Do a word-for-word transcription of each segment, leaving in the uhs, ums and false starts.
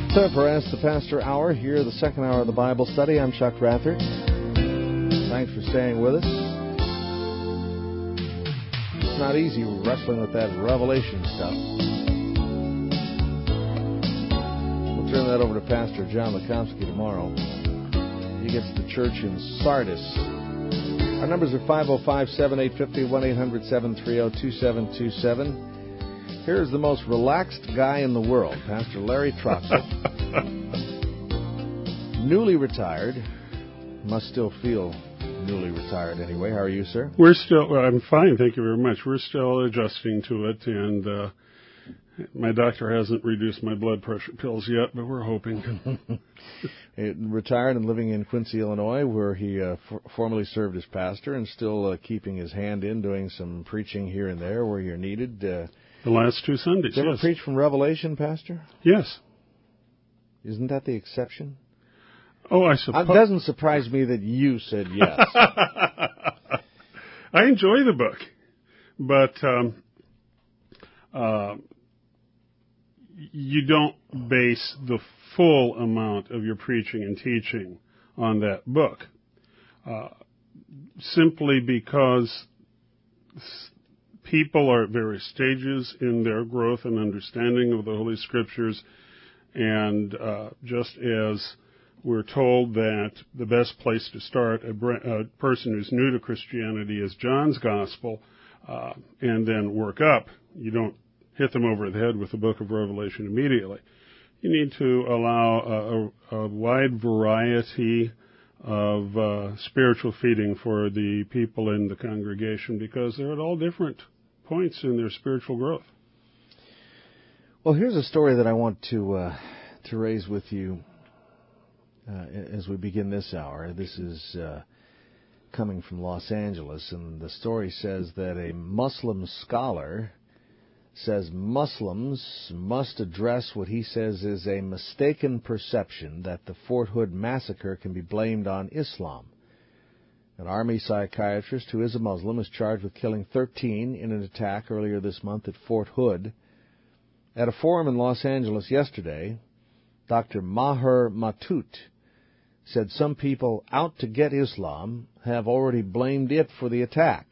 Time for Ask the Pastor Hour here, the second hour of the Bible study. I'm Chuck Rather. Thanks for staying with us. It's not easy wrestling with that Revelation stuff. We'll turn that over to Pastor John Lekomsky tomorrow. He gets to church in Sardis. Our numbers are five oh five, seven eight five oh, one eight hundred, seven three zero, two seven two seven. Here's the most relaxed guy in the world, Pastor Larry Troxel. Newly retired. Must still feel newly retired anyway. How are you, sir? We're still, well, I'm fine, thank you very much. We're still adjusting to it, and uh, my doctor hasn't reduced my blood pressure pills yet, but we're hoping. Retired and living in Quincy, Illinois, where he uh, for- formerly served as pastor, and still uh, keeping his hand in, doing some preaching here and there where you're needed. Uh, The last two Sundays, Did you ever yes. preach from Revelation, Pastor? Yes. Isn't that the exception? Oh, I suppose. It doesn't surprise me that you said yes. I enjoy the book, but um, uh, you don't base the full amount of your preaching and teaching on that book, uh, simply because people are at various stages in their growth and understanding of the Holy Scriptures, and uh, just as we're told that the best place to start a, a person who's new to Christianity is John's Gospel, uh, and then work up, you don't hit them over the head with the book of Revelation immediately. You need to allow a, a, a wide variety of uh, spiritual feeding for the people in the congregation, because they're at all different points in their spiritual growth. Well, here's a story that I want to uh, to raise with you uh, as we begin this hour. This is uh, coming from Los Angeles, and the story says that a Muslim scholar says Muslims must address what he says is a mistaken perception that the Fort Hood massacre can be blamed on Islam. An Army psychiatrist who is a Muslim is charged with killing thirteen in an attack earlier this month at Fort Hood. At a forum in Los Angeles yesterday, Doctor Maher Matut said some people out to get Islam have already blamed it for the attack.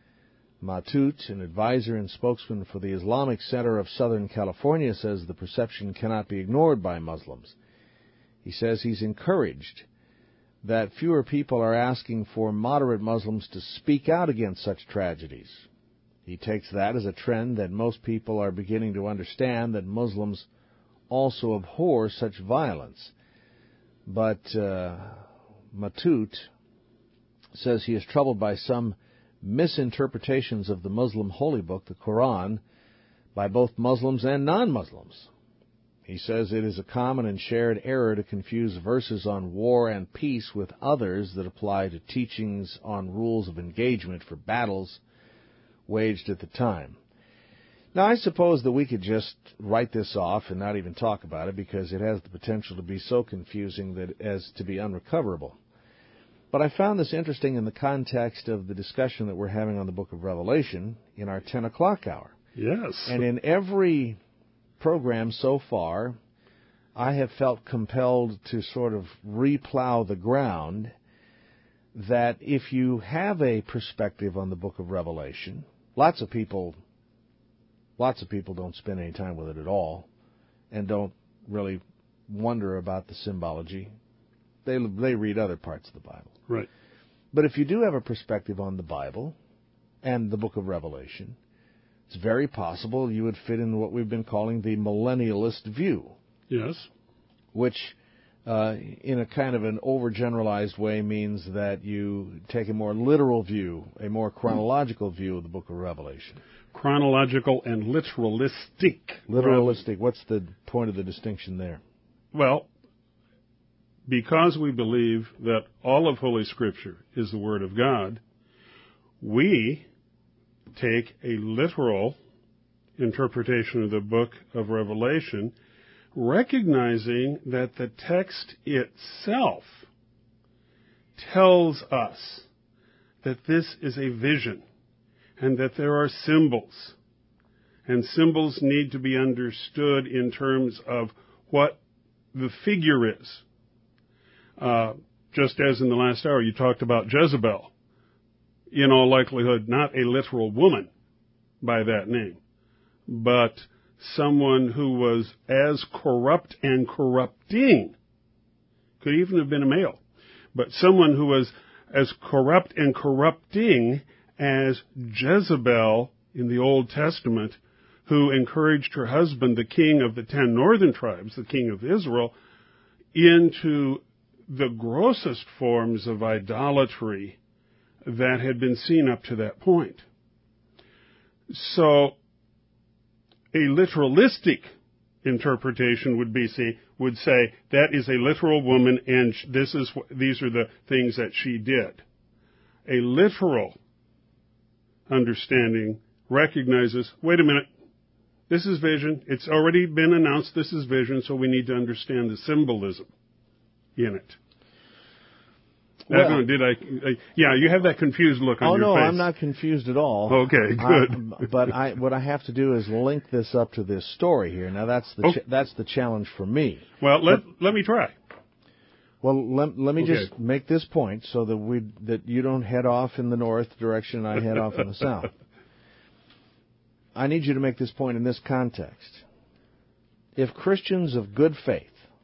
Matut, an advisor and spokesman for the Islamic Center of Southern California, says the perception cannot be ignored by Muslims. He says he's encouraged that fewer people are asking for moderate Muslims to speak out against such tragedies. He takes that as a trend that most people are beginning to understand that Muslims also abhor such violence. But uh, Matut says he is troubled by some misinterpretations of the Muslim holy book, the Quran, by both Muslims and non-Muslims. He says it is a common and shared error to confuse verses on war and peace with others that apply to teachings on rules of engagement for battles waged at the time. Now, I suppose that we could just write this off and not even talk about it because it has the potential to be so confusing that as to be unrecoverable. But I found this interesting in the context of the discussion that we're having on the book of Revelation in our ten o'clock hour. Yes. And in every program so far, I have felt compelled to sort of replow the ground that if you have a perspective on the book of Revelation, lots of people, lots of people don't spend any time with it at all and don't really wonder about the symbology. They they read other parts of the Bible. Right. But if you do have a perspective on the Bible and the book of Revelation, it's very possible you would fit in what we've been calling the millennialist view. Yes. Which, uh, in a kind of an overgeneralized way, means that you take a more literal view, a more chronological view of the book of Revelation. Chronological and literalistic. Literalistic. What's the point of the distinction there? Well, because we believe that all of Holy Scripture is the Word of God, we take a literal interpretation of the book of Revelation, recognizing that the text itself tells us that this is a vision and that there are symbols, and symbols need to be understood in terms of what the figure is. Uh, just as in the last hour, you talked about Jezebel. In all likelihood, not a literal woman by that name, but someone who was as corrupt and corrupting, could even have been a male, but someone who was as corrupt and corrupting as Jezebel in the Old Testament, who encouraged her husband, the king of the ten northern tribes, the king of Israel, into the grossest forms of idolatry that had been seen up to that point. So, a literalistic interpretation would be see, would say that is a literal woman, and this is these are the things that she did. A literal understanding recognizes, wait a minute, this is vision. It's already been announced this is vision, so we need to understand the symbolism in it. Well, I don't know, did I, I? Yeah, you have that confused look on oh your no, face. I'm not confused at all. Okay, good. I, but I, what I have to do is link this up to this story here. Now that's the okay. ch- that's the challenge for me. Well, let but, let me try. Well, let let me okay. just make this point so that we that you don't head off in the north direction and I head off in the south. I need you to make this point in this context. If Christians of good faith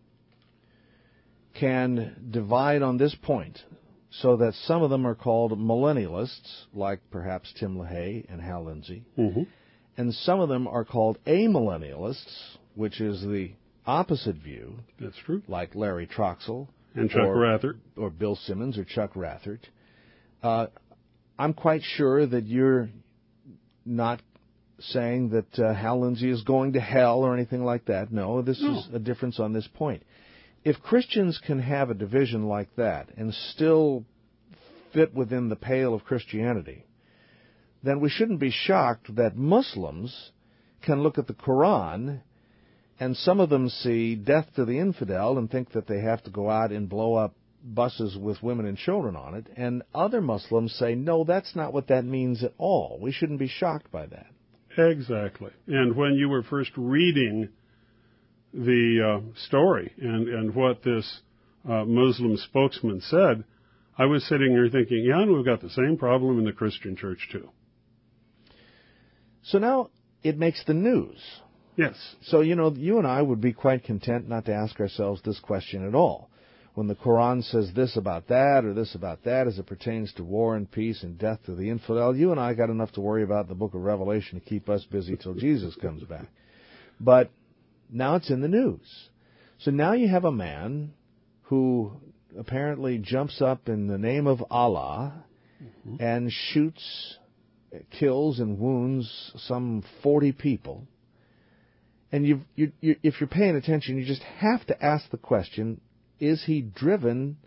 can divide on this point so that some of them are called millennialists, like perhaps Tim LaHaye and Hal Lindsey, mm-hmm. and some of them are called amillennialists, which is the opposite view. That's true. Like Larry Troxell. And Chuck or, Rathert. Or Bill Simmons or Chuck Rathert. Uh, I'm quite sure that you're not saying that uh, Hal Lindsey is going to hell or anything like that. No, this no. is a difference on this point. If Christians can have a division like that and still fit within the pale of Christianity, then we shouldn't be shocked that Muslims can look at the Quran and some of them see death to the infidel and think that they have to go out and blow up buses with women and children on it, and other Muslims say, no, that's not what that means at all. We shouldn't be shocked by that. Exactly. And when you were first reading the uh, story and, and what this uh, Muslim spokesman said, I was sitting there thinking, yeah, we've got the same problem in the Christian church too. So now it makes the news. Yes. So, you know, you and I would be quite content not to ask ourselves this question at all. When the Quran says this about that or this about that as it pertains to war and peace and death to the infidel, you and I got enough to worry about in the book of Revelation to keep us busy till Jesus comes back. But now it's in the news. So now you have a man who apparently jumps up in the name of Allah mm-hmm. and shoots, kills, and wounds some forty people. And you've, you, you, if you're paying attention, you just have to ask the question, is he driven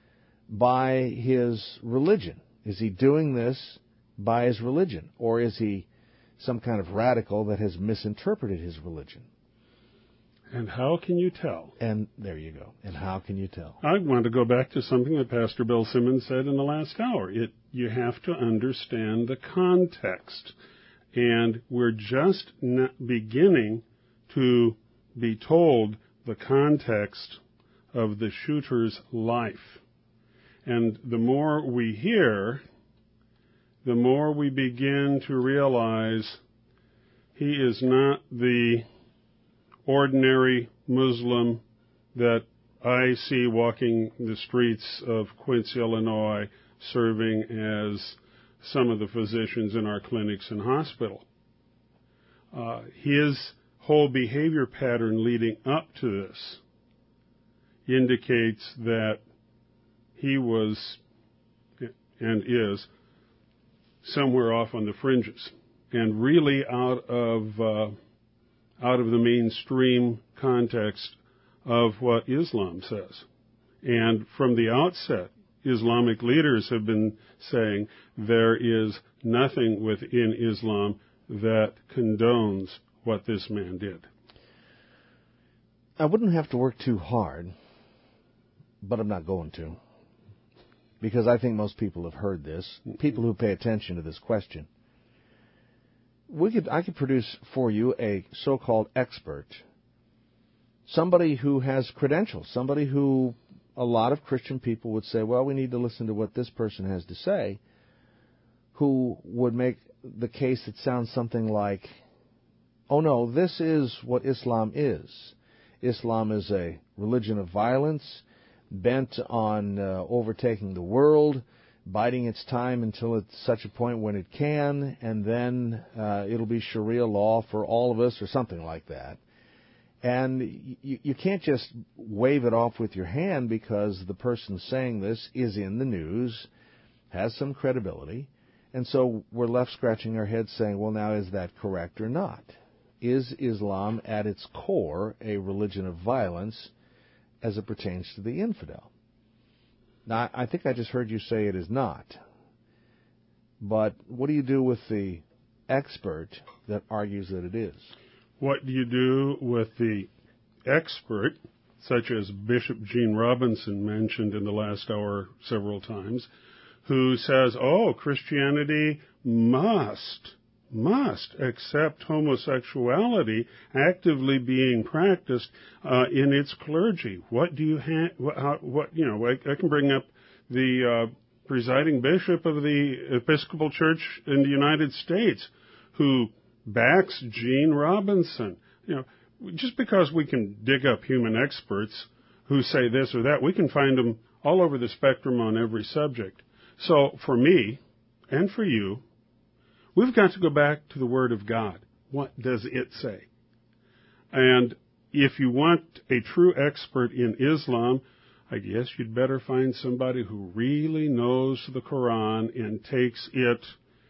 by his religion? Is he doing this by his religion? Or is he some kind of radical that has misinterpreted his religion? And how can you tell? And there you go. And how can you tell? I want to go back to something that Pastor Bill Simmons said in the last hour. It, you have to understand the context. And we're just not beginning to be told the context of the shooter's life. And the more we hear, the more we begin to realize he is not the ordinary Muslim that I see walking the streets of Quincy, Illinois, serving as some of the physicians in our clinics and hospital. Uh, his whole behavior pattern leading up to this indicates that he was and is somewhere off on the fringes and really out of uh, out of the mainstream context of what Islam says. And from the outset, Islamic leaders have been saying there is nothing within Islam that condones what this man did. I wouldn't have to work too hard, but I'm not going to, because I think most people have heard this, people who pay attention to this question. We could, I could produce for you a so-called expert somebody who has credentials, somebody who a lot of Christian people would say, well, we need to listen to what this person has to say, who would make the case that sounds something like, oh no, this is what Islam is. Islam is a religion of violence, bent on uh, overtaking the world, biding its time until it's such a point when it can, and then uh, it'll be Sharia law for all of us, or something like that. And you, you can't just wave it off with your hand because the person saying this is in the news, has some credibility, and so we're left scratching our heads saying, well, now, is that correct or not? Is Islam at its core a religion of violence as it pertains to the infidel? Now, I think I just heard you say it is not. But what do you do with the expert that argues that it is? What do you do with the expert, such as Bishop Gene Robinson mentioned in the last hour several times, who says, oh, Christianity must, must accept homosexuality actively being practiced uh, in its clergy? What do you have, what, what, you know, I, I can bring up the uh, presiding bishop of the Episcopal Church in the United States, who backs Gene Robinson. You know, just because we can dig up human experts who say this or that, we can find them all over the spectrum on every subject. So for me, and for you, we've got to go back to the Word of God. What does it say? And if you want a true expert in Islam, I guess you'd better find somebody who really knows the Quran and takes it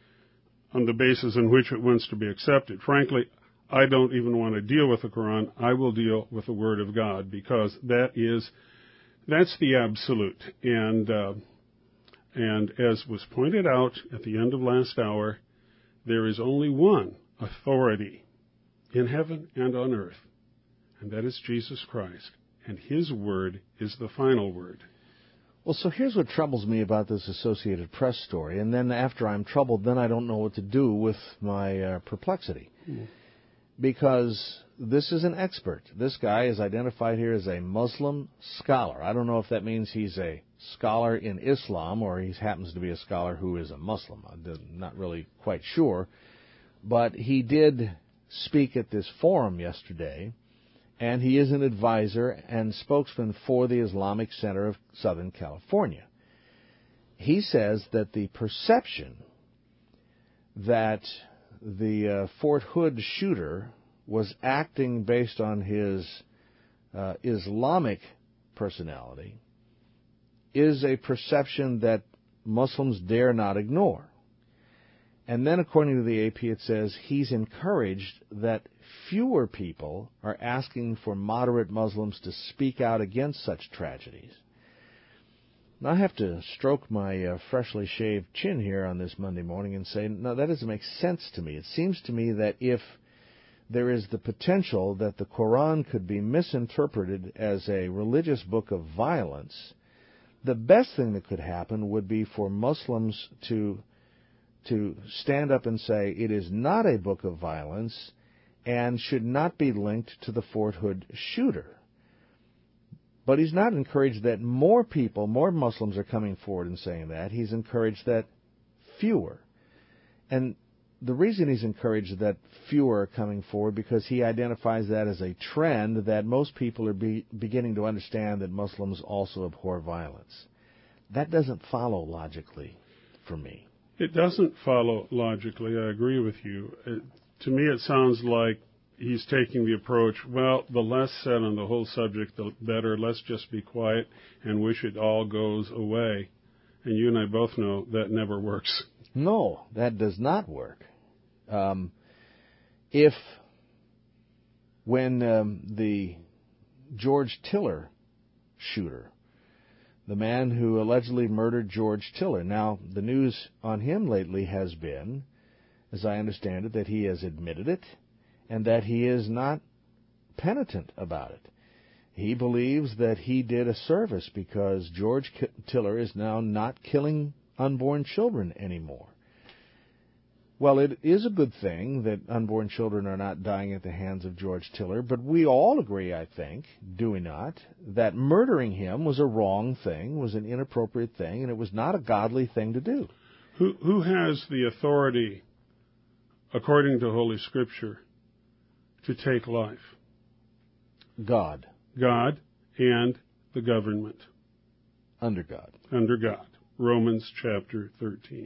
on the basis in which it wants to be accepted. Frankly, I don't even want to deal with the Quran. I will deal with the Word of God, because that is, that's the absolute. And, uh, and as was pointed out at the end of last hour, there is only one authority in heaven and on earth, and that is Jesus Christ. And His word is the final word. Well, so here's what troubles me about this Associated Press story, and then after I'm troubled, then I don't know what to do with my uh, perplexity. Mm. Because this is an expert. This guy is identified here as a Muslim scholar. I don't know if that means he's a scholar in Islam or he happens to be a scholar who is a Muslim. I'm not really quite sure. But he did speak at this forum yesterday, and he is an advisor and spokesman for the Islamic Center of Southern California. He says that the perception that the uh, Fort Hood shooter was acting based on his uh, Islamic personality is a perception that Muslims dare not ignore. And then, according to the A P, it says he's encouraged that fewer people are asking for moderate Muslims to speak out against such tragedies. Now, I have to stroke my uh, freshly shaved chin here on this Monday morning and say, no, that doesn't make sense to me. It seems to me that if there is the potential that the Quran could be misinterpreted as a religious book of violence, the best thing that could happen would be for Muslims to to stand up and say it is not a book of violence and should not be linked to the Fort Hood shooter. But he's not encouraged that more people, more Muslims are coming forward and saying that. He's encouraged that fewer. And the reason he's encouraged that fewer are coming forward because he identifies that as a trend that most people are be, beginning to understand that Muslims also abhor violence. That doesn't follow logically for me. It doesn't follow logically. I agree with you. It, to me, it sounds like he's taking the approach, well, the less said on the whole subject, the better. Let's just be quiet and wish it all goes away. And you and I both know that never works. No, that does not work. Um, if when um, the George Tiller shooter, the man who allegedly murdered George Tiller, now the news on him lately has been, as I understand it, that he has admitted it and that he is not penitent about it. He believes that he did a service because George Tiller is now not killing unborn children anymore. Well, it is a good thing that unborn children are not dying at the hands of George Tiller, but we all agree, I think, do we not, that murdering him was a wrong thing, was an inappropriate thing, and it was not a godly thing to do. Who, who has the authority, according to Holy Scripture, to take life? God. God and the government. Under God. Under God. Romans chapter thirteen.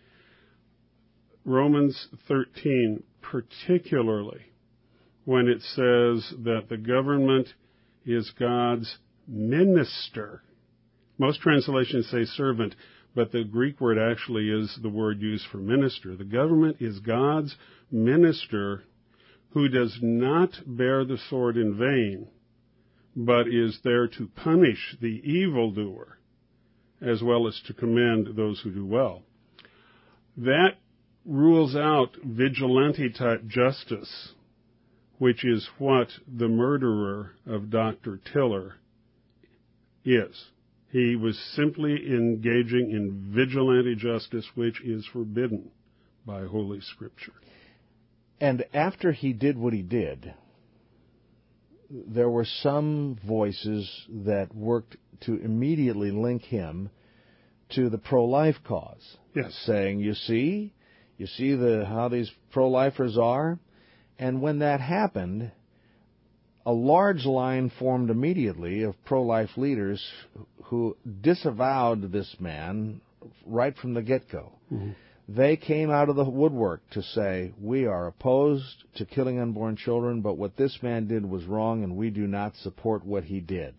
Romans thirteen, particularly when it says that the government is God's minister. Most translations say servant, but the Greek word actually is the word used for minister. The government is God's minister who does not bear the sword in vain, but is there to punish the evildoer as well as to commend those who do well. That rules out vigilante-type justice, which is what the murderer of Doctor Tiller is. He was simply engaging in vigilante justice, which is forbidden by Holy Scripture. And after he did what he did, there were some voices that worked to immediately link him to the pro-life cause. Yes. Saying, you see, you see the how these pro-lifers are? And when that happened, a large line formed immediately of pro-life leaders who disavowed this man right from the get-go. Mm-hmm. They came out of the woodwork to say, we are opposed to killing unborn children, but what this man did was wrong, and we do not support what he did.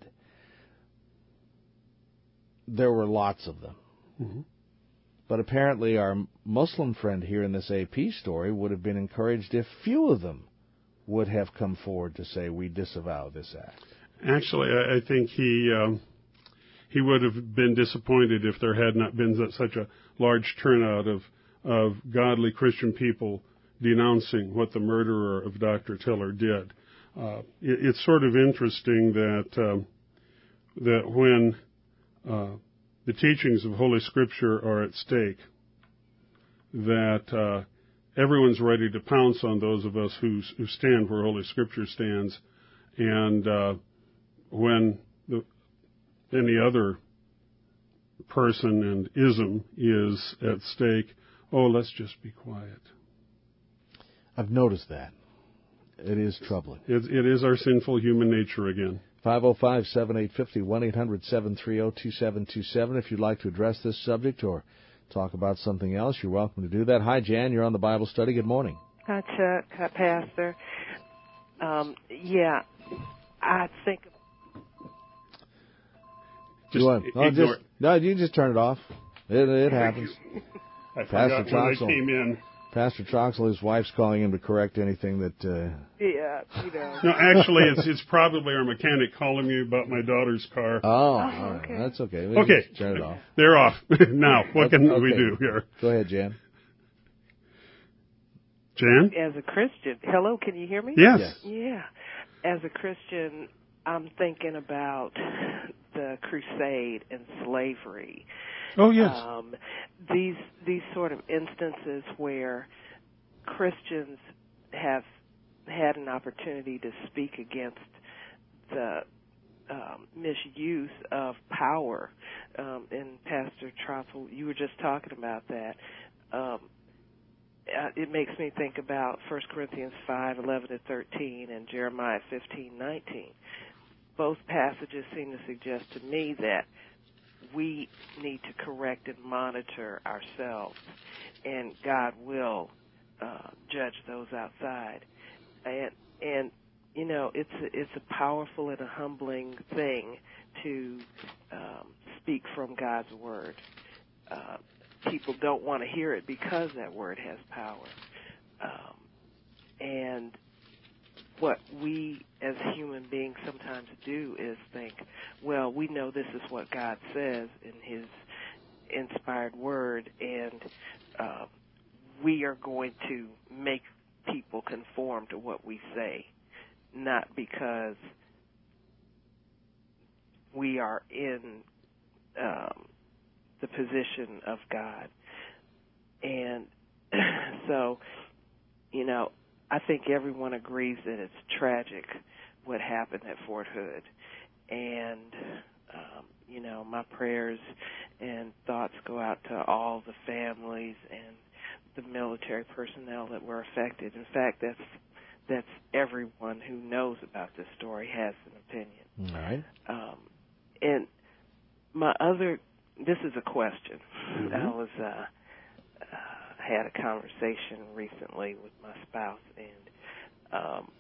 There were lots of them. Mm-hmm. But apparently our Muslim friend here in this A P story would have been encouraged if few of them would have come forward to say, we disavow this act. Actually, I think he um, he would have been disappointed if there had not been such a large turnout of of godly Christian people denouncing what the murderer of Doctor Tiller did. Uh, it, it's sort of interesting that um, that when uh, the teachings of Holy Scripture are at stake, that uh, everyone's ready to pounce on those of us who, who stand where Holy Scripture stands, and uh, when the, any other person and ism is at stake, oh, let's just be quiet. I've noticed that. It is troubling. It, it is our sinful human nature again. five oh five, seven eight five oh, one eight hundred, seven three oh, two seven two seven. If you'd like to address this subject or talk about something else, you're welcome to do that. Hi, Jan. You're on the Bible study. Good morning. Hi, Chuck. Hi, Pastor. Um, yeah, I think... Just you oh, just, no, you just turn it off. It, it happens. I Pastor forgot when Troxel, I came in. Pastor Troxel, his wife's calling him to correct anything that... Uh... Yeah, you know. No, actually, it's it's probably our mechanic calling me about my daughter's car. Oh, oh all right. Okay. That's okay. We okay. Turn it off. They're off. Now, what can okay. we do here? Go ahead, Jan. Jan? As a Christian, hello, can you hear me? Yes. yes. Yeah. As a Christian, I'm thinking about the crusade and slavery. Oh, yes. Um, these these sort of instances where Christians have had an opportunity to speak against the um, misuse of power. Um, and Pastor Troxel, you were just talking about that. Um, it makes me think about First Corinthians five, eleven to thirteen and Jeremiah fifteen, nineteen. Both passages seem to suggest to me that we need to correct and monitor ourselves, and God will uh, judge those outside. And, and you know, it's a, it's a powerful and a humbling thing to um, speak from God's Word. Uh, people don't want to hear it because that Word has power. Um, and what we as human beings sometimes do is think, well, we know this is what God says in His inspired Word, and uh, we are going to make people conform to what we say, not because we are in um, the position of God. And so, you know, I think everyone agrees that it's tragic what happened at Fort Hood. And, um, you know, my prayers and thoughts go out to all the families and the military personnel that were affected. In fact, that's that's everyone who knows about this story has an opinion. All right. Um, and my other, this is a question. Mm-hmm. I was uh, uh, had a conversation recently with my spouse, and um,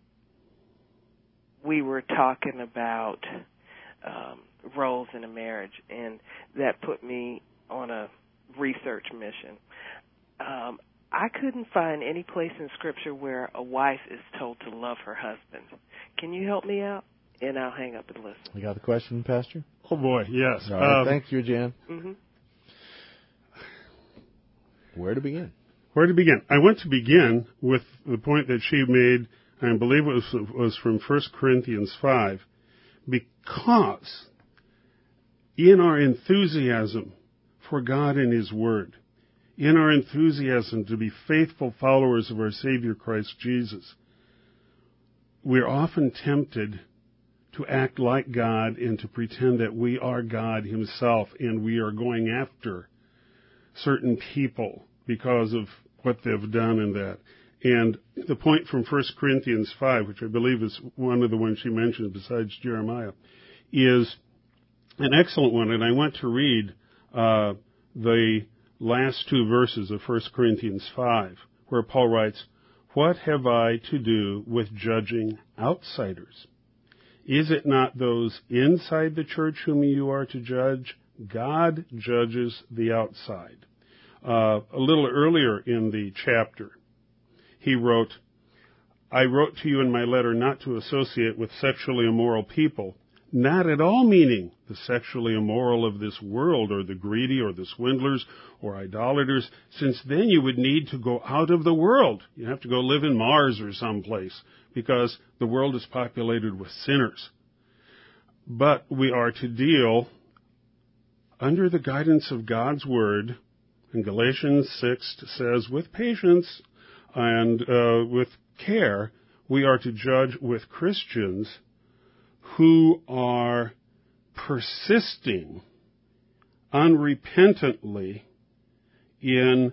we were talking about um, roles in a marriage, and that put me on a research mission. Um, I couldn't find any place in Scripture where a wife is told to love her husband. Can you help me out? And I'll hang up and listen. You got the question, Pastor? Oh, boy, yes. All right, um, thank you, Jan. Mm-hmm. Where to begin? Where to begin? I want to begin with the point that she made, I believe it was, was from First Corinthians five, because in our enthusiasm for God and His Word, in our enthusiasm to be faithful followers of our Savior Christ Jesus, we're often tempted to act like God and to pretend that we are God Himself and we are going after certain people because of what they've done in that. And the point from First Corinthians five, which I believe is one of the ones she mentioned besides Jeremiah, is an excellent one. And I want to read uh, the last two verses of First Corinthians five, where Paul writes, "What have I to do with judging outsiders? Is it not those inside the church whom you are to judge? God judges the outside." Uh, a little earlier in the chapter, he wrote, "I wrote to you in my letter not to associate with sexually immoral people, not at all meaning the sexually immoral of this world or the greedy or the swindlers or idolaters, since then you would need to go out of the world. You have to go live in Mars or someplace because the world is populated with sinners. But we are to deal under the guidance of God's Word." And Galatians six says, with patience and uh, with care, we are to judge with Christians who are persisting unrepentantly in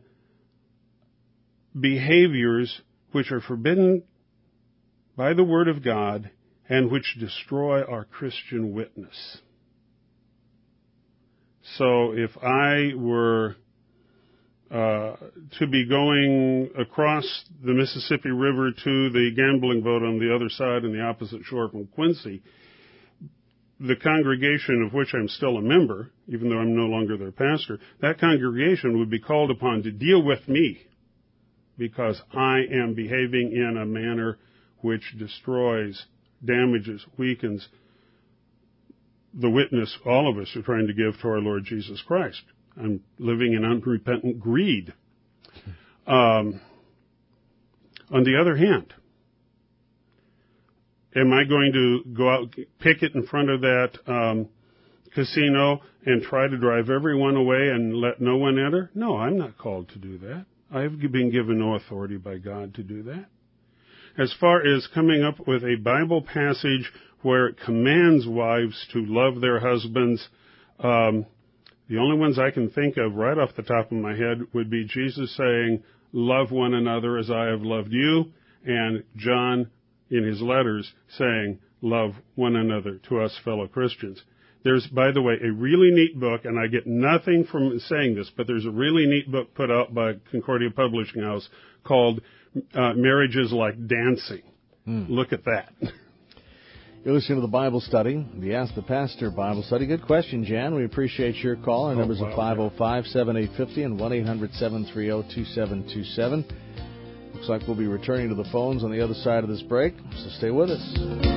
behaviors which are forbidden by the Word of God and which destroy our Christian witness. So if I were uh, to be going across the Mississippi River to the gambling boat on the other side and the opposite shore from Quincy, the congregation of which I'm still a member, even though I'm no longer their pastor, that congregation would be called upon to deal with me because I am behaving in a manner which destroys, damages, weakens the witness all of us are trying to give to our Lord Jesus Christ. I'm living in unrepentant greed. Um, on the other hand, am I going to go out, picket in front of that um, casino and try to drive everyone away and let no one enter? No, I'm not called to do that. I've been given no authority by God to do that. As far as coming up with a Bible passage where it commands wives to love their husbands, um, the only ones I can think of right off the top of my head would be Jesus saying, love one another as I have loved you, and John in his letters saying, love one another to us fellow Christians. There's, by the way, a really neat book, and I get nothing from saying this, but there's a really neat book put out by Concordia Publishing House called uh, Marriages Like Dancing. Mm. Look at that. You're listening to the Bible Study, the Ask the Pastor Bible Study. Good question, Jan. We appreciate your call. Our oh, numbers wow. are five oh five, seven eight five oh and one eight hundred, seven three zero, two seven two seven. Looks like we'll be returning to the phones on the other side of this break, so stay with us.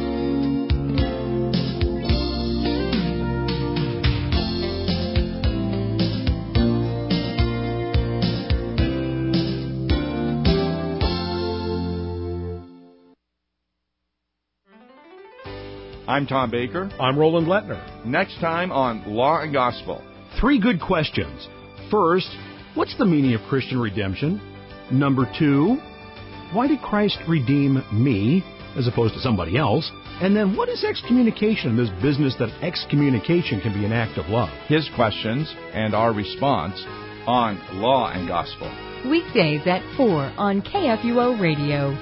I'm Tom Baker. I'm Roland Lettner. Next time on Law and Gospel. Three good questions. First, what's the meaning of Christian redemption? Number two, why did Christ redeem me as opposed to somebody else? And then what is excommunication, this business that excommunication can be an act of love? His questions and our response on Law and Gospel. Weekdays at four on K F U O Radio.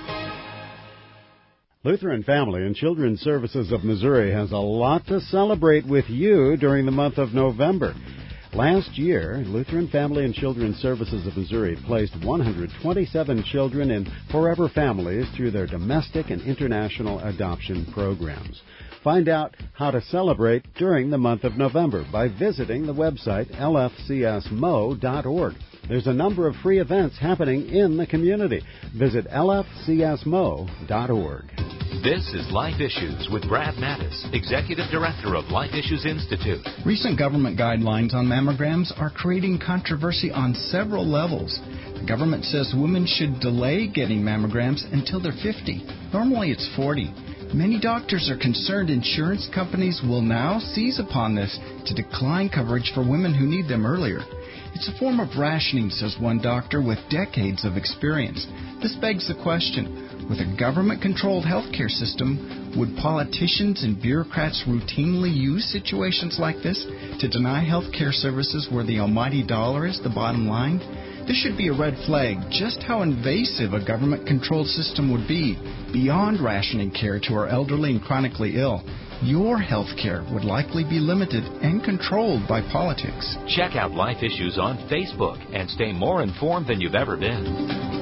Lutheran Family and Children's Services of Missouri has a lot to celebrate with you during the month of November. Last year, Lutheran Family and Children's Services of Missouri placed one hundred twenty-seven children in forever families through their domestic and international adoption programs. Find out how to celebrate during the month of November by visiting the website L F C S M O dot org. There's a number of free events happening in the community. Visit L F C S M O dot org. This is Life Issues with Brad Mattis, Executive Director of Life Issues Institute. Recent government guidelines on mammograms are creating controversy on several levels. The government says women should delay getting mammograms until they're fifty. Normally it's forty. Many doctors are concerned insurance companies will now seize upon this to decline coverage for women who need them earlier. It's a form of rationing, says one doctor with decades of experience. This begs the question, with a government-controlled healthcare system, would politicians and bureaucrats routinely use situations like this to deny healthcare services where the almighty dollar is the bottom line? This should be a red flag just how invasive a government-controlled system would be beyond rationing care to our elderly and chronically ill. Your health care would likely be limited and controlled by politics. Check out Life Issues on Facebook and stay more informed than you've ever been.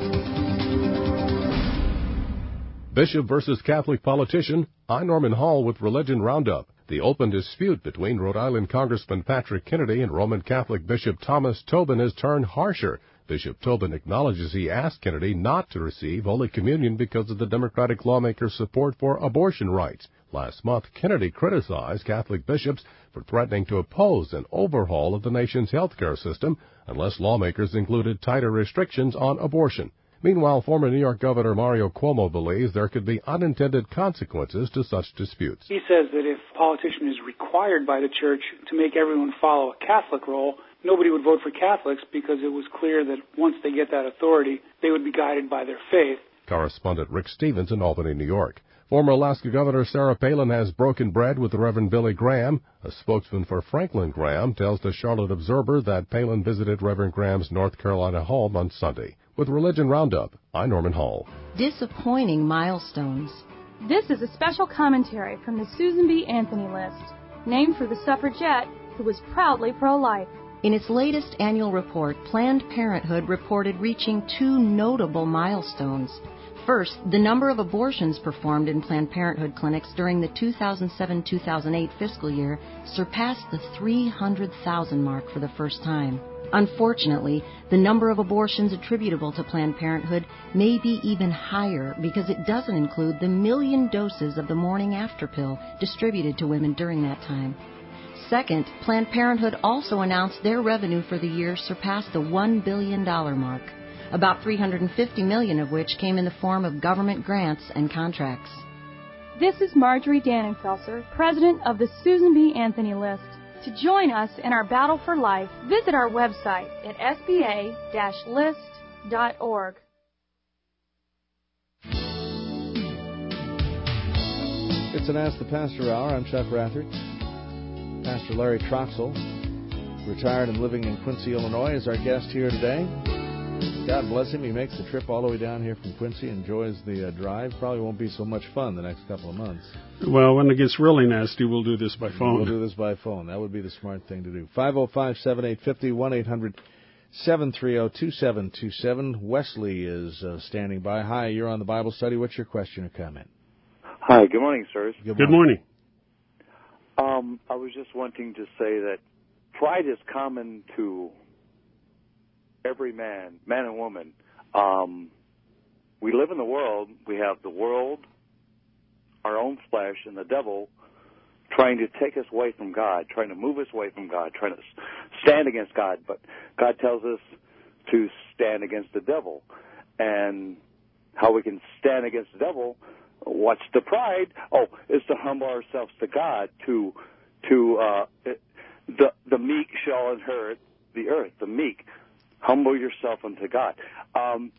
Bishop versus Catholic politician. I'm Norman Hall with Religion Roundup. The open dispute between Rhode Island Congressman Patrick Kennedy and Roman Catholic Bishop Thomas Tobin has turned harsher. Bishop Tobin acknowledges he asked Kennedy not to receive Holy Communion because of the Democratic lawmaker's support for abortion rights. Last month, Kennedy criticized Catholic bishops for threatening to oppose an overhaul of the nation's health care system unless lawmakers included tighter restrictions on abortion. Meanwhile, former New York Governor Mario Cuomo believes there could be unintended consequences to such disputes. He says that if a politician is required by the church to make everyone follow a Catholic role, nobody would vote for Catholics because it was clear that once they get that authority, they would be guided by their faith. Correspondent Rick Stevens in Albany, New York. Former Alaska Governor Sarah Palin has broken bread with the Reverend Billy Graham. A spokesman for Franklin Graham tells the Charlotte Observer that Palin visited Reverend Graham's North Carolina home on Sunday. With Religion Roundup, I'm Norman Hall. Disappointing milestones. This is a special commentary from the Susan B. Anthony List, named for the suffragette who was proudly pro-life. In its latest annual report, Planned Parenthood reported reaching two notable milestones. First, the number of abortions performed in Planned Parenthood clinics during the two thousand seven to two thousand eight fiscal year surpassed the three hundred thousand mark for the first time. Unfortunately, the number of abortions attributable to Planned Parenthood may be even higher because it doesn't include the million doses of the morning after pill distributed to women during that time. Second, Planned Parenthood also announced their revenue for the year surpassed the one billion dollars mark, about three hundred fifty million dollars of which came in the form of government grants and contracts. This is Marjorie Dannenfelser, president of the Susan B. Anthony List. To join us in our battle for life, visit our website at s b a dash list dot org. It's an Ask the Pastor Hour. I'm Chuck Rathert. Pastor Larry Troxel, retired and living in Quincy, Illinois, is our guest here today. God bless him. He makes the trip all the way down here from Quincy, enjoys the uh, drive. Probably won't be so much fun the next couple of months. Well, when it gets really nasty, we'll do this by phone. We'll do this by phone. That would be the smart thing to do. five oh five, seven eight five oh, one eight hundred, seven three oh, two seven two seven. Wesley is uh, standing by. Hi, you're on the Bible study. What's your question or comment? Hi, good morning, sirs. Good morning. Good morning. Um, I was just wanting to say that pride is common to every man, man and woman. Um, we live in the world. We have the world, our own flesh, and the devil trying to take us away from God, trying to move us away from God, trying to stand against God. But God tells us to stand against the devil. And how we can stand against the devil, what's the pride? Oh, is to humble ourselves to God, to to uh, the the meek shall inherit the earth. The meek, humble yourself unto God. Um,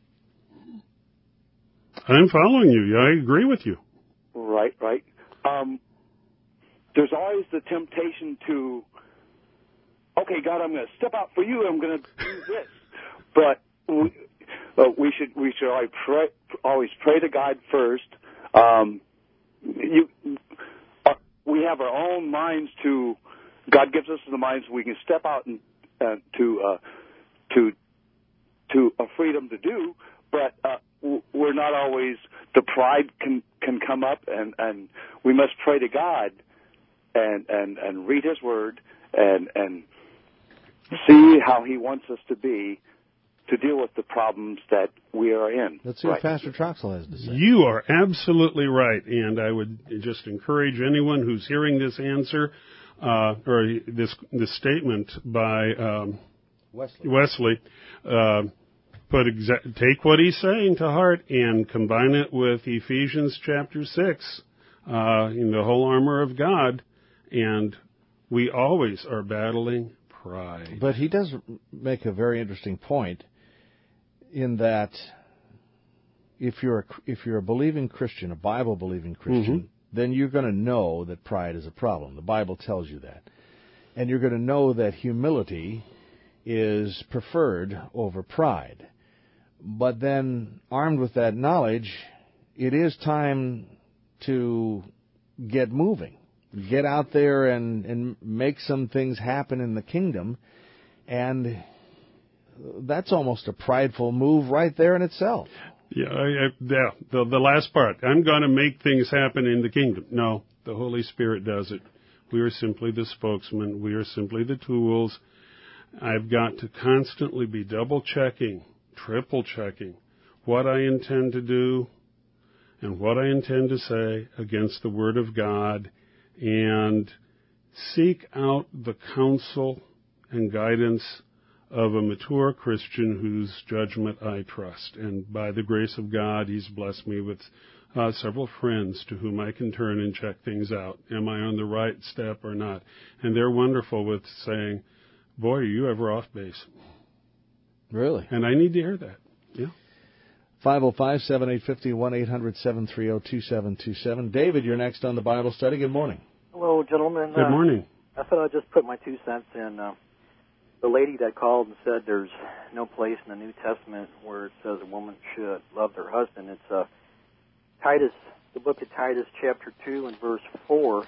I'm following you. I agree with you. Right, right. Um, there's always the temptation to, okay, God, I'm going to step out for you. I'm going to do this. But we, uh, we should we should always pray, always pray to God first. Um, you, uh, we have our own minds to. God gives us the minds we can step out and uh, to uh, to to a freedom to do, but uh, we're not always. The pride can can come up, and, and we must pray to God and and, and read His Word and and see how He wants us to be to deal with the problems that we are in. Let's see right. what Pastor Troxel has to say. You are absolutely right, and I would just encourage anyone who's hearing this answer uh, or this this statement by um, Wesley. Wesley uh, Put exa- take what he's saying to heart and combine it with Ephesians chapter six, uh, in the whole armor of God, and we always are battling pride. But he does make a very interesting point in that if you're a, if you're a believing Christian, a Bible believing Christian, mm-hmm. then you're going to know that pride is a problem. The Bible tells you that, and you're going to know that humility is preferred over pride. But then, armed with that knowledge, it is time to get moving. Get out there and, and make some things happen in the kingdom. And that's almost a prideful move right there in itself. Yeah, I, I, yeah the, the last part. I'm going to make things happen in the kingdom. No, the Holy Spirit does it. We are simply the spokesman. We are simply the tools. I've got to constantly be double-checking, triple-checking what I intend to do and what I intend to say against the Word of God, and seek out the counsel and guidance of a mature Christian whose judgment I trust. And by the grace of God, He's blessed me with uh, several friends to whom I can turn and check things out. Am I on the right step or not? And they're wonderful with saying, boy, are you ever off base. Really? And I need to hear that. Yeah. five oh five, seven eight five oh, one eight hundred, seven three oh, two seven two seven. David, you're next on the Bible study. Good morning. Hello, gentlemen. Good morning. Uh, I thought I'd just put my two cents in. Uh, the lady that called and said there's no place in the New Testament where it says a woman should love their husband. It's uh, Titus, the book of Titus, chapter two and verse four,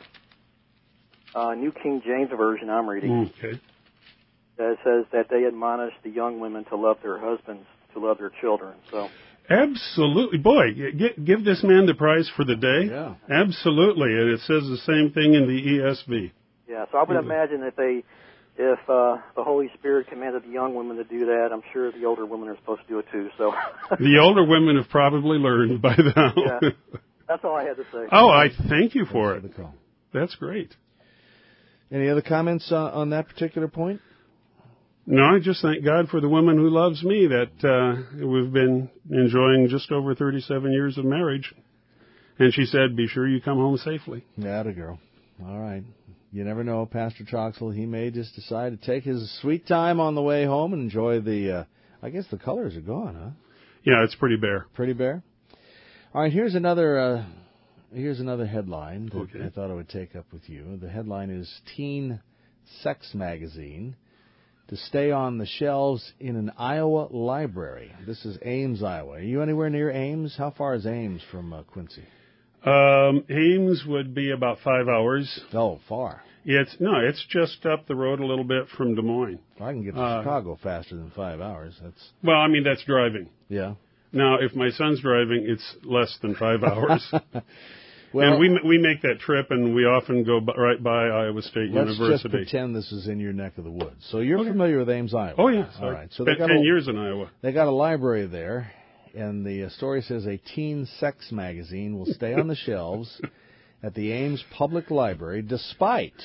uh, New King James Version I'm reading. Okay. That says that they admonish the young women to love their husbands, to love their children. So, absolutely. Boy, get, give this man the prize for the day. Yeah. Absolutely. And it says the same thing in the E S V. Yeah, so I would imagine that they, if uh, the Holy Spirit commanded the young women to do that, I'm sure the older women are supposed to do it too. So the older women have probably learned by now. Yeah. That's all I had to say. Oh, I thank you for Thanks it. for the call. That's great. Any other comments uh, on that particular point? No, I just thank God for the woman who loves me, that uh, we've been enjoying just over thirty-seven years of marriage. And she said, be sure you come home safely. Yeah, the girl. All right. You never know, Pastor Troxel. He may just decide to take his sweet time on the way home and enjoy the, uh, I guess the colors are gone, huh? Yeah, it's pretty bare. Pretty bare? All right, here's another, uh, here's another headline that Okay. I thought I would take up with you. The headline is Teen Sex Magazine to stay on the shelves in an Iowa library. This is Ames, Iowa. Are you anywhere near Ames? How far is Ames from uh, Quincy? Um, Ames would be about five hours. Oh, far. It's no, it's just up the road a little bit from Des Moines. I can get to Uh, Chicago faster than five hours. That's Well, I mean, that's driving. yeah. Now, if my son's driving, it's less than five hours. Well, and we we make that trip, and we often go b- right by Iowa State let's University. just pretend this is in your neck of the woods. So you're familiar with Ames, Iowa? Oh, yes. All I right. So they spent got ten a, years in Iowa. They got a library there, and the uh, story says a teen sex magazine will stay on the shelves at the Ames Public Library despite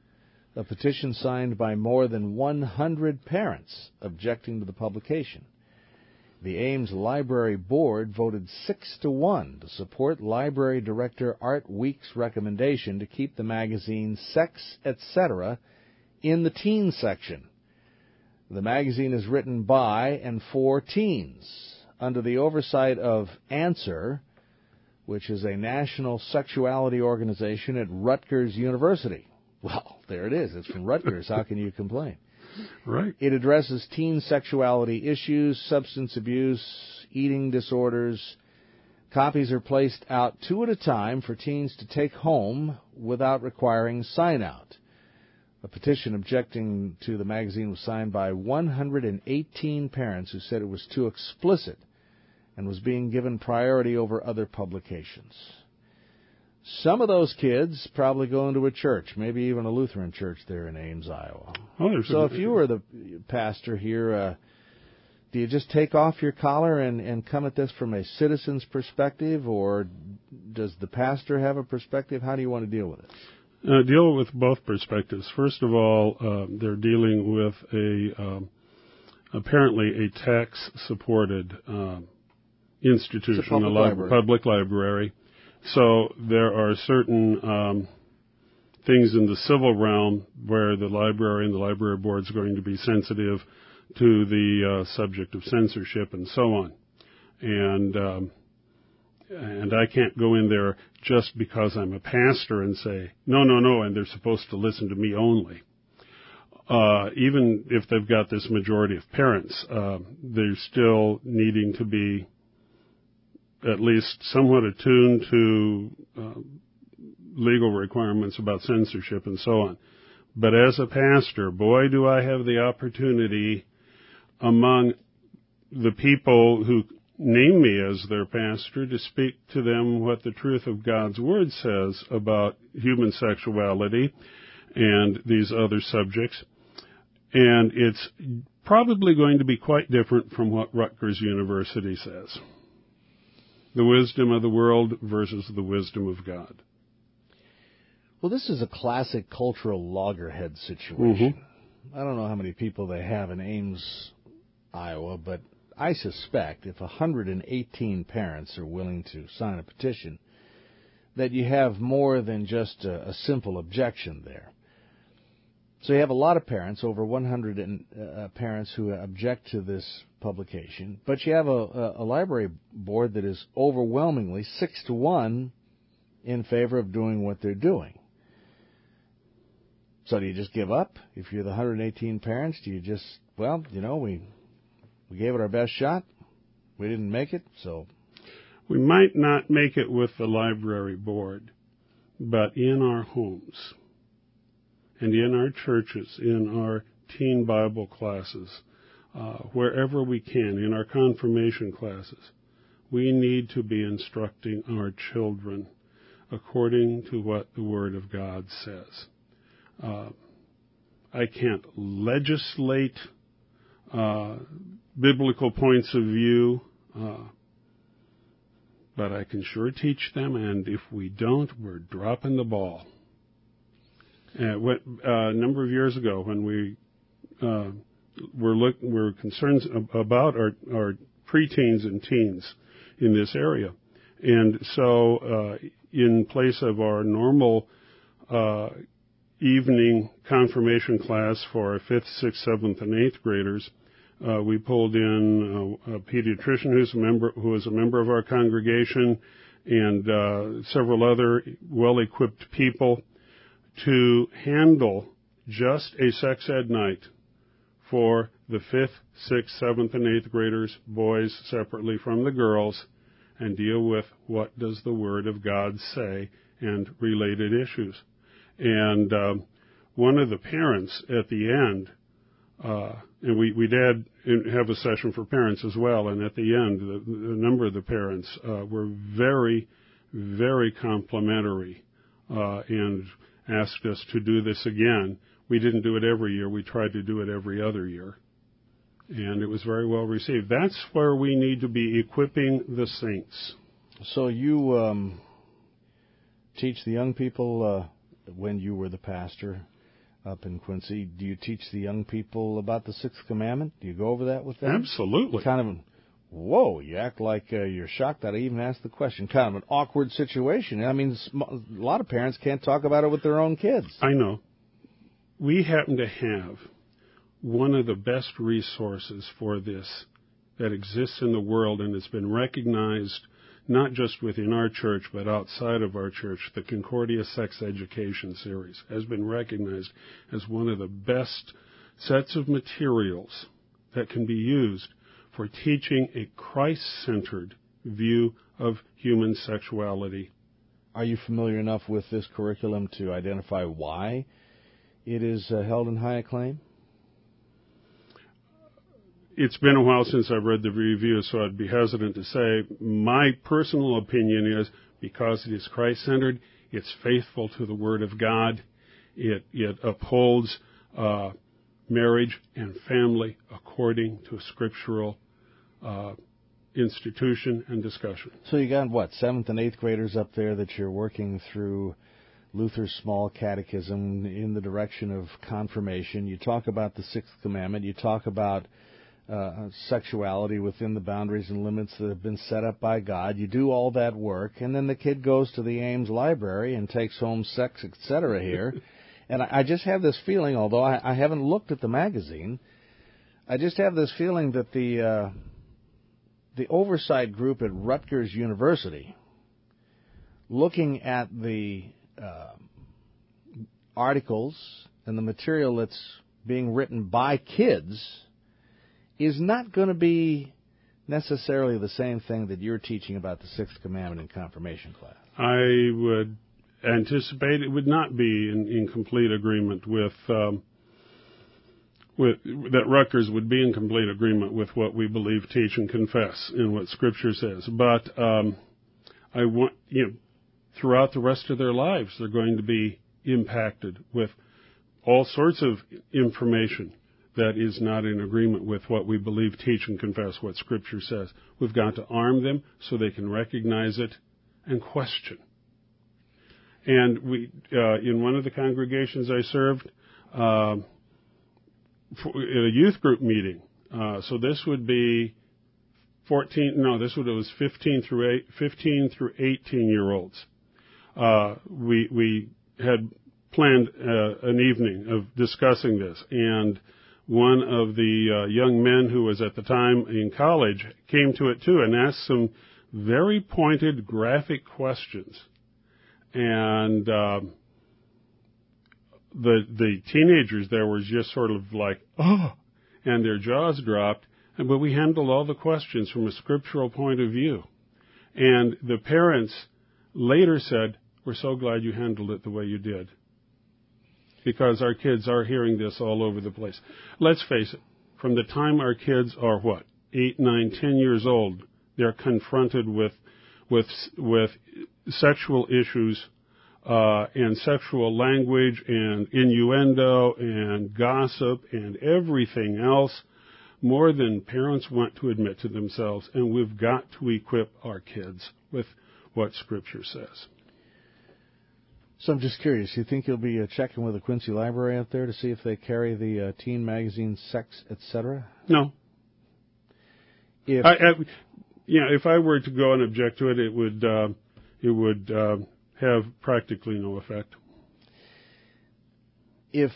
a petition signed by more than one hundred parents objecting to the publication. The Ames Library Board voted six to one to support Library Director Art Week's recommendation to keep the magazine Sex, et cetera in the teen section. The magazine is written by and for teens under the oversight of Answer, which is a national sexuality organization at Rutgers University. Well, there it is. It's from Rutgers. How can you complain? Right. It addresses teen sexuality issues, substance abuse, eating disorders. Copies are placed out two at a time for teens to take home without requiring sign-out. A petition objecting to the magazine was signed by one hundred eighteen parents who said it was too explicit and was being given priority over other publications. Some of those kids probably go into a church, maybe even a Lutheran church there in Ames, Iowa. Oh, so if you were the pastor here, uh, do you just take off your collar and, and come at this from a citizen's perspective, or does the pastor have a perspective? How do you want to deal with it? Uh, deal with both perspectives. First of all, uh, they're dealing with a um, apparently a tax-supported uh, institution, a public, a li- library. public library. So there are certain um, things in the civil realm where the library and the library board is going to be sensitive to the uh, subject of censorship and so on. And um, and I can't go in there just because I'm a pastor and say, no, no, no, and they're supposed to listen to me only. Uh, even if they've got this majority of parents, uh, they're still needing to be at least somewhat attuned to uh, legal requirements about censorship and so on. But as a pastor, boy, do I have the opportunity among the people who name me as their pastor to speak to them what the truth of God's Word says about human sexuality and these other subjects. And it's probably going to be quite different from what Rutgers University says. The wisdom of the world versus the wisdom of God. Well, this is a classic cultural loggerhead situation. Mm-hmm. I don't know how many people they have in Ames, Iowa, but I suspect if one hundred eighteen parents are willing to sign a petition, that you have more than just a, a simple objection there. So you have a lot of parents, over one hundred uh, parents who object to this publication, but you have a, a library board that is overwhelmingly six to one in favor of doing what they're doing. So do you just give up? If you're the one hundred eighteen parents, do you just, well, you know, we we gave it our best shot. We didn't make it, so. We might not make it with the library board, but in our homes and in our churches, in our teen Bible classes, uh, wherever we can, in our confirmation classes, we need to be instructing our children according to what the Word of God says. Uh, I can't legislate uh, biblical points of view, uh, but I can sure teach them, and if we don't, we're dropping the ball. Uh, what, uh, a number of years ago, when we uh, were look, were concerned about our, our preteens and teens in this area, and so uh, in place of our normal uh, evening confirmation class for our fifth, sixth, seventh, and eighth graders, uh, we pulled in a, a pediatrician who's a member, who is a member of our congregation, and uh, several other well-equipped people to handle just a sex ed night for the fifth, sixth, seventh, and eighth graders, boys separately from the girls, and deal with what does the Word of God say and related issues. And um, one of the parents at the end, uh, and we, we did have a session for parents as well, and at the end, the, the number of the parents uh, were very, very complimentary uh, and asked us to do this again. We didn't do it every year. We tried to do it every other year. And it was very well received. That's where we need to be equipping the saints. So you um, teach the young people, uh, when you were the pastor up in Quincy, do you teach the young people about the Sixth Commandment? Do you go over that with them? Absolutely. Kind of, whoa, you act like uh, you're shocked that I even asked the question. Kind of an awkward situation. I mean, a lot of parents can't talk about it with their own kids. I know. We happen to have one of the best resources for this that exists in the world, and it's been recognized not just within our church but outside of our church. The Concordia Sex Education Series has been recognized as one of the best sets of materials that can be used for teaching a Christ-centered view of human sexuality. Are you familiar enough with this curriculum to identify why it is uh, held in high acclaim? It's been a while since I've read the review, so I'd be hesitant to say. My personal opinion is because it is Christ-centered, it's faithful to the Word of God, it, it upholds uh, marriage and family according to a scriptural uh, institution and discussion. So you got, what, seventh and eighth graders up there that you're working through Luther's Small Catechism in the direction of confirmation. You talk about the Sixth Commandment. You talk about Uh, sexuality within the boundaries and limits that have been set up by God. You do all that work, and then the kid goes to the Ames Library and takes home Sex, et cetera here. And I, I just have this feeling, although I, I haven't looked at the magazine, I just have this feeling that the uh, the oversight group at Rutgers University, looking at the uh, articles and the material that's being written by kids, is not going to be necessarily the same thing that you're teaching about the Sixth Commandment in confirmation class. I would anticipate it would not be in, in complete agreement with, um, with that Rutgers would be in complete agreement with what we believe, teach, and confess, and what Scripture says. But um, I want, you know, throughout the rest of their lives, they're going to be impacted with all sorts of information that is not in agreement with what we believe, teach, and confess, what Scripture says. We've got to arm them so they can recognize it and question. And we, uh, in one of the congregations I served, uh, for, at a youth group meeting, uh, so this would be fourteen, no, this would, it was fifteen through eight, fifteen through eighteen year olds. Uh, we, we had planned uh, an evening of discussing this, and one of the uh, young men who was at the time in college came to it too and asked some very pointed, graphic questions. And um, the the teenagers there were just sort of like, oh, and their jaws dropped. But we handled all the questions from a scriptural point of view. And the parents later said, we're so glad you handled it the way you did, because our kids are hearing this all over the place. Let's face it, from the time our kids are, what, eight, nine, ten years old, they're confronted with with with sexual issues uh, and sexual language and innuendo and gossip and everything else, more than parents want to admit to themselves. And we've got to equip our kids with what Scripture says. So I'm just curious, you think you'll be uh, checking with the Quincy Library out there to see if they carry the uh, teen magazine Sex, et cetera? No. If I, I, you know, if I were to go and object to it, it would uh, it would uh, have practically no effect. If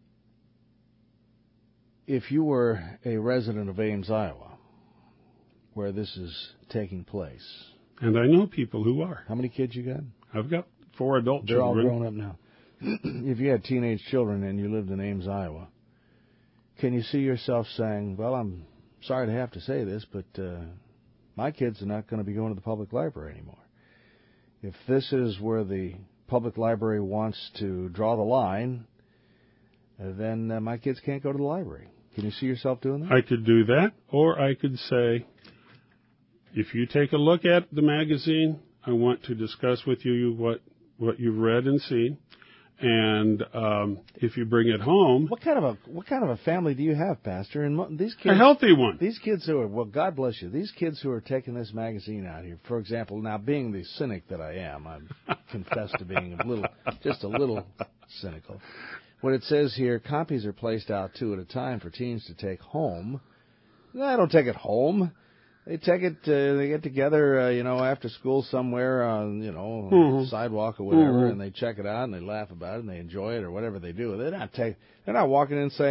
if you were a resident of Ames, Iowa, where this is taking place, and I know people who are. How many kids you got? I've got four adult They're children. They're all grown up now. If you had teenage children and you lived in Ames, Iowa, can you see yourself saying, well, I'm sorry to have to say this, but uh, my kids are not going to be going to the public library anymore. If this is where the public library wants to draw the line, uh, then uh, my kids can't go to the library. Can you see yourself doing that? I could do that, or I could say, if you take a look at the magazine, I want to discuss with you what what you've read and seen, and um, if you bring it home, what kind of a what kind of a family do you have, Pastor? And mo- these kids, a healthy one. These kids who are well, God bless you. These kids who are taking this magazine out here, for example, now being the cynic that I am, I confess to being a little, just a little cynical. What it says here, copies are placed out two at a time for teens to take home. No, I don't take it home. They take it, uh, they get together, uh, you know, after school somewhere on, you know, mm-hmm. sidewalk or whatever, mm-hmm. and they check it out and they laugh about it and they enjoy it or whatever they do. They're not take, they're not walking in saying,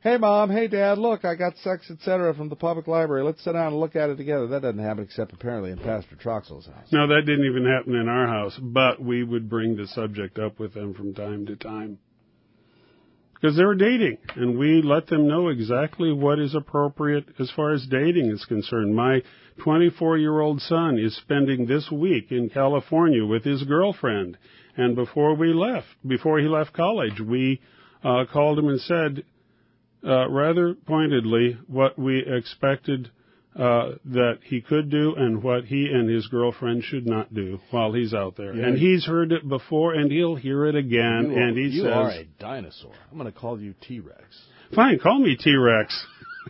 Hey, Mom, hey, Dad, look, I got Sex, et cetera from the public library. Let's sit down and look at it together. That doesn't happen except apparently in Pastor Troxell's house. No, that didn't even happen in our house, but we would bring the subject up with them from time to time. Because they were dating, and we let them know exactly what is appropriate as far as dating is concerned. My twenty-four-year-old son is spending this week in California with his girlfriend, and before we left, before he left college, we uh, called him and said, uh, rather pointedly, what we expected uh, that he could do and what he and his girlfriend should not do while he's out there. Yeah. And he's heard it before, and he'll hear it again. You are, and he you says, are a dinosaur. I'm going to call you T-Rex. Fine, call me T-Rex.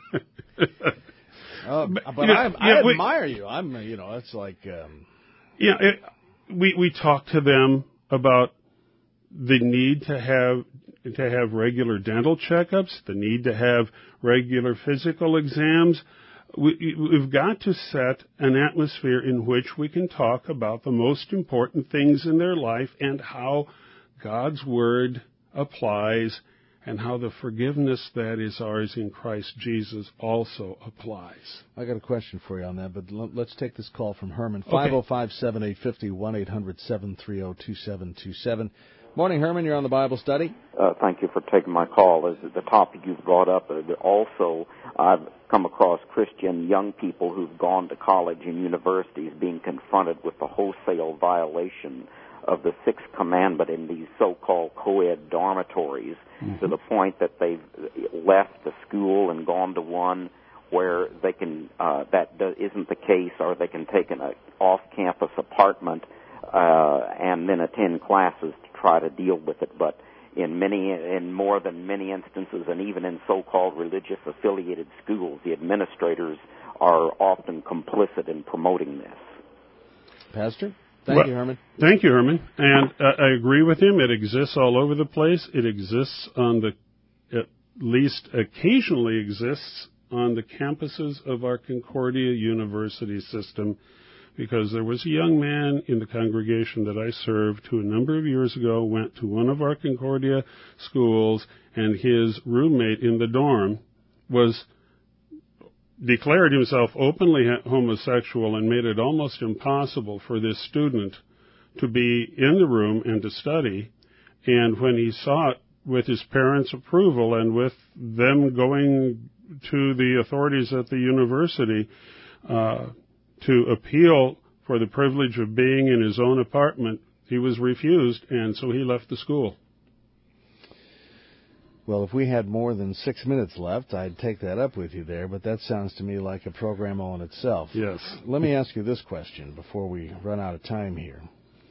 uh, but I, I yeah, admire we, you. I'm, you know, it's like... Um... Yeah, it, we, we talk to them about the need to have to have regular dental checkups, the need to have regular physical exams. We, we've got to set an atmosphere in which we can talk about the most important things in their life and how God's Word applies and how the forgiveness that is ours in Christ Jesus also applies. I got a question for you on that, but let's take this call from Herman. five oh five, seven eight five oh, one eight hundred, seven three oh, two seven two seven. Morning, Herman. You're on the Bible study. Uh, thank you for taking my call. As the topic you've brought up, uh, also I've come across Christian young people who've gone to college and universities being confronted with the wholesale violation of the Sixth Commandment in these so-called co-ed dormitories, mm-hmm. to the point that they've left the school and gone to one where they can uh, that isn't the case, or they can take an uh, off-campus apartment uh, and then attend classes to try to deal with it. But in many, in more than many instances, and even in so-called religious affiliated schools, the administrators are often complicit in promoting this. Pastor? Thank well, you, Herman. Thank you, Herman. And uh, I agree with him. It exists all over the place. It exists on the, at least occasionally exists on the campuses of our Concordia University system, because there was a young man in the congregation that I served who a number of years ago went to one of our Concordia schools, and his roommate in the dorm was declared himself openly homosexual and made it almost impossible for this student to be in the room and to study. And when he saw it with his parents' approval and with them going to the authorities at the university uh, to appeal for the privilege of being in his own apartment, he was refused, and so he left the school. Well, if we had more than six minutes left, I'd take that up with you there, but that sounds to me like a program all in itself. Yes. Let me ask you this question before we run out of time here.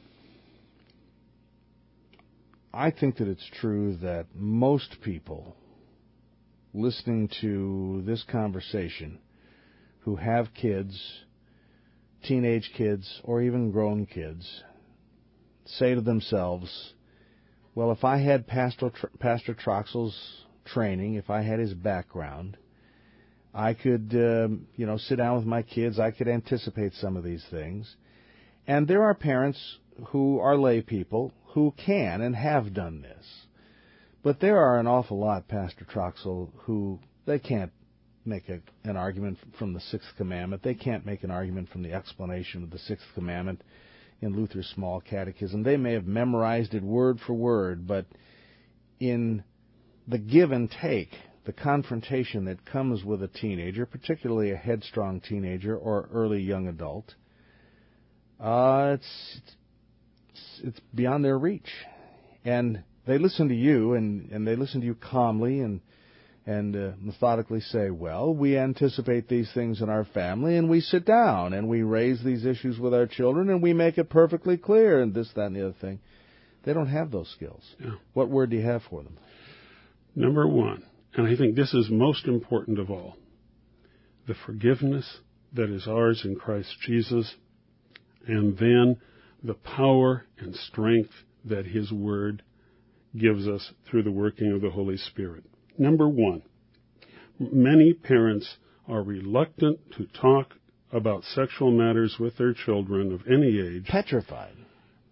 I think that it's true that most people listening to this conversation who have kids, teenage kids, or even grown kids, say to themselves, well, if I had Pastor, Pastor Troxell's training, if I had his background, I could, um, you know, sit down with my kids, I could anticipate some of these things. And there are parents who are lay people who can and have done this. But there are an awful lot, Pastor Troxell, who they can't make a, an argument from the Sixth Commandment. They can't make an argument from the explanation of the Sixth Commandment in Luther's Small Catechism. They may have memorized it word for word, but in the give and take, the confrontation that comes with a teenager, particularly a headstrong teenager or early young adult, uh, it's, it's it's beyond their reach. And they listen to you, and, and they listen to you calmly and and uh, methodically say, well, we anticipate these things in our family, and we sit down, and we raise these issues with our children, and we make it perfectly clear, and this, that, and the other thing. They don't have those skills. Yeah. What word do you have for them? Number one, and I think this is most important of all, the forgiveness that is ours in Christ Jesus, and then the power and strength that His Word gives us through the working of the Holy Spirit. Number one, many parents are reluctant to talk about sexual matters with their children of any age. Petrified.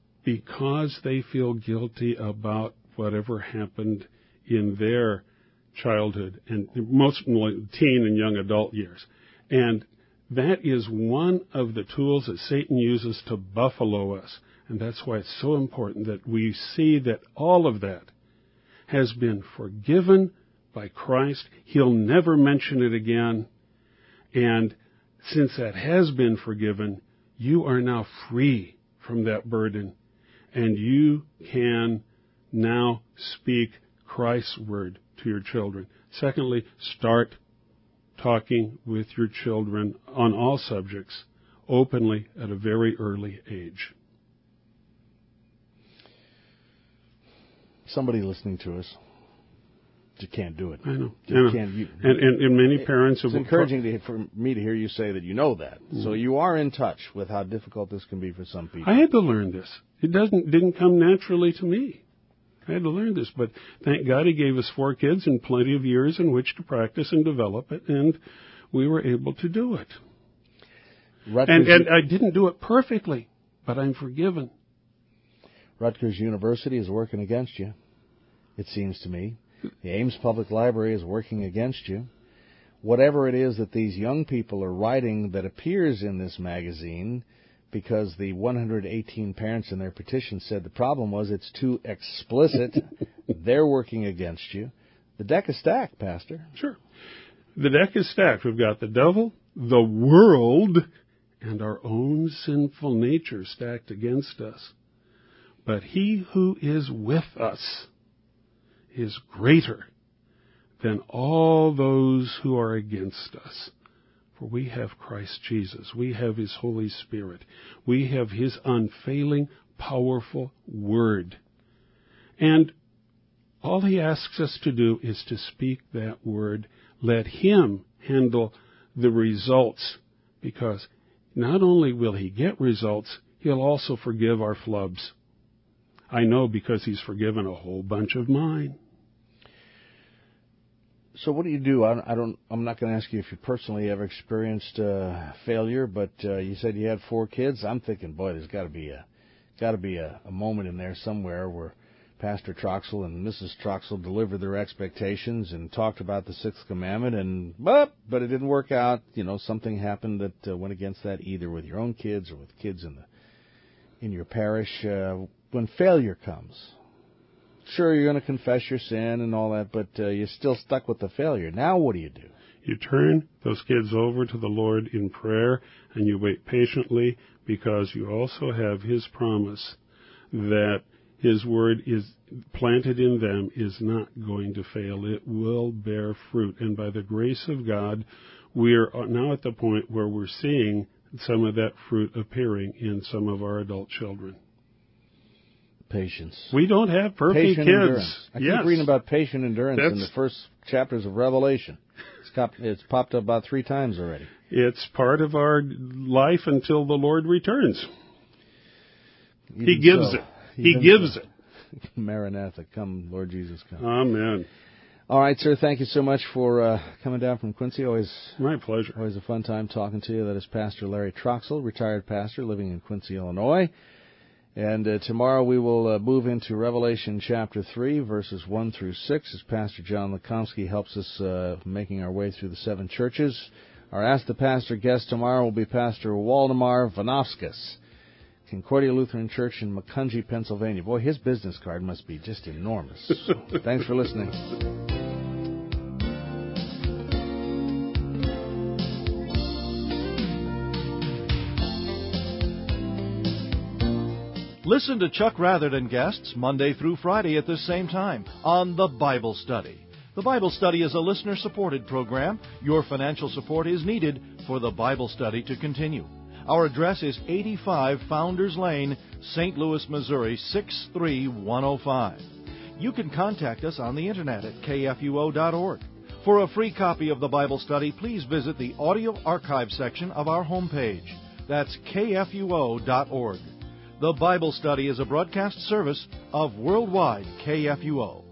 Because they feel guilty about whatever happened in their childhood and mostly teen and young adult years. And that is one of the tools that Satan uses to buffalo us. And that's why it's so important that we see that all of that has been forgiven by Christ. He'll never mention it again. And since that has been forgiven, you are now free from that burden. And you can now speak Christ's word to your children. Secondly, start talking with your children on all subjects openly at a very early age. Somebody listening to us just can't do it. I know. You I know. Can't, you, and, and, and many parents... It's have, encouraging to, for me to hear you say that you know that. Mm-hmm. So you are in touch with how difficult this can be for some people. I had to learn this. It doesn't didn't come naturally to me. I had to learn this. But thank God He gave us four kids and plenty of years in which to practice and develop it, and we were able to do it. And, and I didn't do it perfectly, but I'm forgiven. Rutgers University is working against you, it seems to me. The Ames Public Library is working against you. Whatever it is that these young people are writing that appears in this magazine, because the one hundred eighteen parents in their petition said the problem was it's too explicit, they're working against you. The deck is stacked, Pastor. Sure. The deck is stacked. We've got the devil, the world, and our own sinful nature stacked against us. But He who is with us is greater than all those who are against us. For we have Christ Jesus. We have His Holy Spirit. We have His unfailing, powerful Word. And all He asks us to do is to speak that Word. Let Him handle the results, because not only will He get results, He'll also forgive our flubs. I know, because He's forgiven a whole bunch of mine. So what do you do? I don't. I'm not going to ask you if you personally ever experienced uh, failure, but uh, you said you had four kids. I'm thinking, boy, there's got to be a got to be a, a moment in there somewhere where Pastor Troxel and Missus Troxel delivered their expectations and talked about the sixth commandment, and but but it didn't work out. You know, something happened that uh, went against that, either with your own kids or with kids in the in your parish. Uh, when failure comes, sure, you're going to confess your sin and all that, but uh, you're still stuck with the failure. Now what do you do? You turn those kids over to the Lord in prayer, and you wait patiently, because you also have His promise that His word is planted in them is not going to fail. It will bear fruit. And by the grace of God, we are now at the point where we're seeing some of that fruit appearing in some of our adult children. Patience. We don't have perfect patient kids. Endurance. I yes. keep reading about patient endurance That's, in the first chapters of Revelation. It's, cop, it's popped up about three times already. It's part of our life until the Lord returns. Even he gives so, it. He gives so. it. Maranatha, come, Lord Jesus, come. Amen. All right, sir, thank you so much for uh, coming down from Quincy. Always my pleasure. Always a fun time talking to you. That is Pastor Larry Troxel, retired pastor living in Quincy, Illinois. And uh, tomorrow we will uh, move into Revelation chapter three, verses one through six, as Pastor John Lekomsky helps us uh, making our way through the seven churches. Our Ask the Pastor guest tomorrow will be Pastor Waldemar Vanovskis, Concordia Lutheran Church in Macungie, Pennsylvania. Boy, his business card must be just enormous. Thanks for listening. Listen to Chuck Rather and guests Monday through Friday at this same time on The Bible Study. The Bible Study is a listener-supported program. Your financial support is needed for The Bible Study to continue. Our address is eighty-five Founders Lane, Saint Louis, Missouri, six three one oh five. You can contact us on the Internet at K F U O dot org. For a free copy of The Bible Study, please visit the audio archive section of our homepage. That's K F U O dot org. The Bible Study is a broadcast service of Worldwide K F U O.